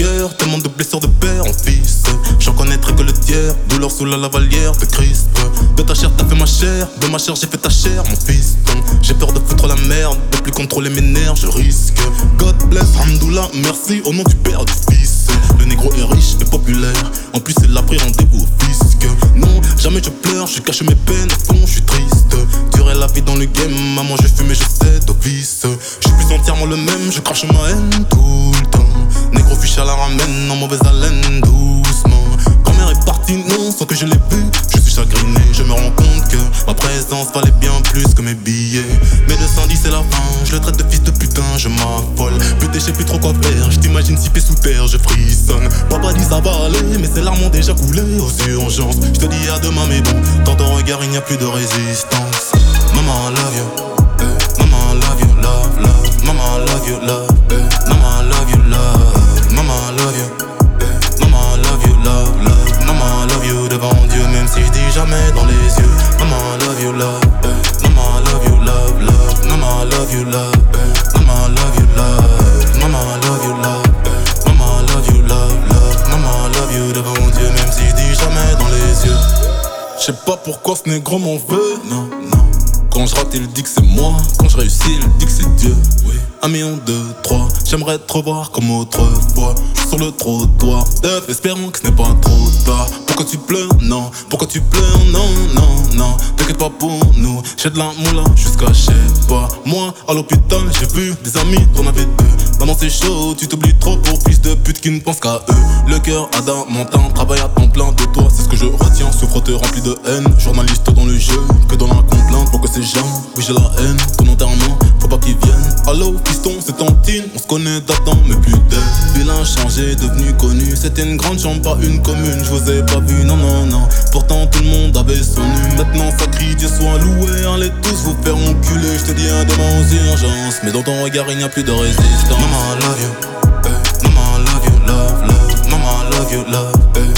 cœur, tellement de blessures de père en fils. J'en connaîtrai que le tiers, douleur sous la lavalière de Christ. De ta chair t'as fait ma chair, de ma chair j'ai fait ta chair mon fiston. J'ai peur de foutre la merde, de plus contrôler mes nerfs, je risque. God bless, Hamdoullah, merci au nom du père du fils. Le négro est riche et populaire, en plus il a pris rendez-vous au fisc. Non, jamais je pleure, je cache mes peines, au fond je suis triste. Durer la vie dans le game, maman j'ai fumé, je cède au vice. Je suis plus entièrement le même, je crache ma haine tout le temps. Négro fiche à la ramène, en mauvaise haleine, doucement. Grand-mère est partie, non, sans que je l'ai vue. Je suis chagriné, je me rends compte que ma présence valait bien plus que mes billets. Mais 210 c'est la fin, je le traite de fils de putain, je m'affole. Putain, je sais plus trop quoi faire, je t'imagine 6 pieds sous terre, je frissonne. Papa dit ça va aller, mais ses larmes ont déjà coulé aux urgences. Je te dis à demain, mais bon, dans ton regard il n'y a plus de résistance. Maman, I love you, maman, I love you, love, love. Maman, I love you, love, maman, I love you, love. Maman, I love you, maman, I love you, love, love. Maman, I love you devant Dieu, même si je dis jamais dans les yeux. Maman, I love you, love, maman, I love you, love, love. Maman, I love you, love, maman, I love you, love. Maman, I love you, love, maman, I love you, love, love. Maman, I love you devant Dieu, même si je dis jamais dans les yeux. Je sais pas pourquoi ce négro m'en veut, non, non. Quand je rate, il dit que c'est moi. Quand je réussis, il dit que c'est Dieu. Oui. 1 million, 2, 3. J'aimerais te revoir comme autrefois. Je suis sur le trottoir. Espérons que ce n'est pas trop tard. Pourquoi tu pleures? Non. Pourquoi tu pleures? Non, non, non. T'inquiète pas pour nous. J'ai de la moula jusqu'à je sais pas. Moi, à l'hôpital, j'ai vu des amis, t'en avais 2. Maman, c'est chaud, tu t'oublies trop pour fils de pute qui ne pense qu'à eux. Le cœur adamantin, travaille à temps plein de toi. C'est ce que je retiens. Souffre-te rempli de haine. Journaliste dans le jeu, que dans la complainte. Pour que ces gens, oui j'ai la haine. Ton enterrement, faut pas qu'ils viennent. Allô, fiston, c'est Tantine. On se connaît d'avant, mais plus d'elle. Bilan changé, devenu connu. C'était une grande chambre, pas une commune. Je vous ai pas vu, non, non, non. Pourtant tout le monde avait son nu. Maintenant ça crie, Dieu soit loué. Allez tous vous faire enculer. Je te dis un demain aux urgences. Mais dans ton regard, il n'y a plus de résistance. Maman, I love you, maman, I love you, love, love. Maman, I love you, love,